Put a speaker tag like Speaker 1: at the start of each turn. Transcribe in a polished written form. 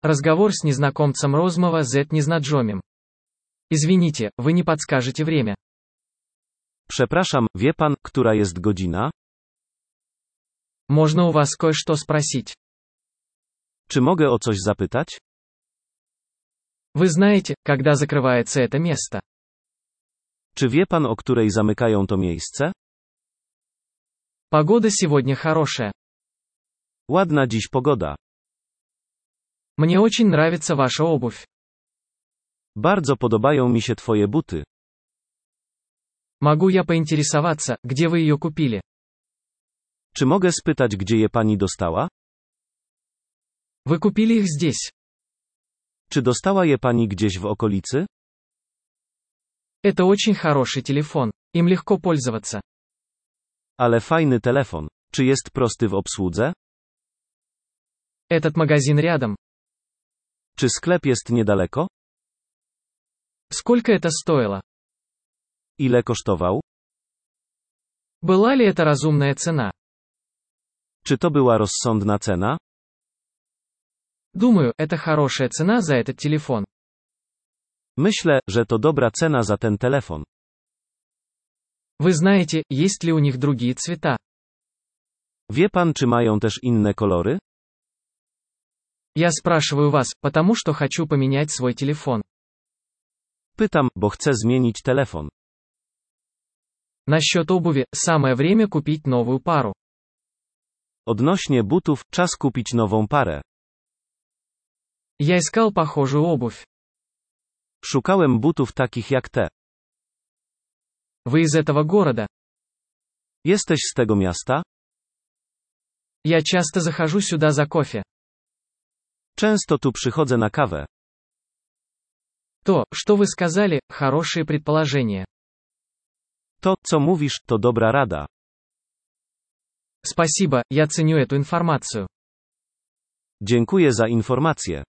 Speaker 1: Разговор с незнакомцем розмова Z незнакомым. Извините, вы не подскажете время.
Speaker 2: Przepraszam, wie pan, która jest godzina?
Speaker 1: Можно у вас кое-что спросить?
Speaker 2: Czy mogę o coś zapytać?
Speaker 1: Вы знаете, когда закрывается это место?
Speaker 2: Czy wie pan, o której zamykają to miejsce?
Speaker 1: Погода сегодня хорошая.
Speaker 2: Ładna dziś pogoda.
Speaker 1: Мне очень нравится ваша обувь.
Speaker 2: Bardzo podobają mi się twoje buty.
Speaker 1: Могу я поинтересоваться, где вы ее купили?
Speaker 2: Czy mogę spytać, gdzie je pani dostała?
Speaker 1: Вы купили их здесь.
Speaker 2: Czy dostała je pani gdzieś w okolicy?
Speaker 1: Это очень хороший телефон. Им легко пользоваться.
Speaker 2: Ale fajny telefon. Czy jest prosty w obsłudze?
Speaker 1: Этот магазин рядом.
Speaker 2: Czy sklep jest niedaleko?
Speaker 1: Сколько это стоило?
Speaker 2: Ile kosztował?
Speaker 1: Была ли это разумная цена?
Speaker 2: Czy to była rozsądna cena?
Speaker 1: Думаю, это хорошая цена за этот телефон.
Speaker 2: Myślę, że to dobra cena za ten telefon.
Speaker 1: Вы знаете, есть ли у них другие цвета?
Speaker 2: Wie pan, czy mają też inne kolory?
Speaker 1: Я спрашиваю вас, потому что хочу поменять свой телефон.
Speaker 2: Pytam, bo chcę zmienić telefon.
Speaker 1: Насчет обуви, самое время купить новую пару.
Speaker 2: Odnośnie butów, czas kupić nową parę.
Speaker 1: Я искал похожую обувь.
Speaker 2: Szukałem butów takich jak te.
Speaker 1: Вы из этого города?
Speaker 2: Jesteś z tego miasta?
Speaker 1: Я часто захожу сюда за кофе.
Speaker 2: Często tu przychodzę na kawę.
Speaker 1: То, что вы сказали, хорошие предположения.
Speaker 2: To, co mówisz, to dobra rada.
Speaker 1: Спасибо, я ценю эту информацию.
Speaker 2: Dziękuję za informację.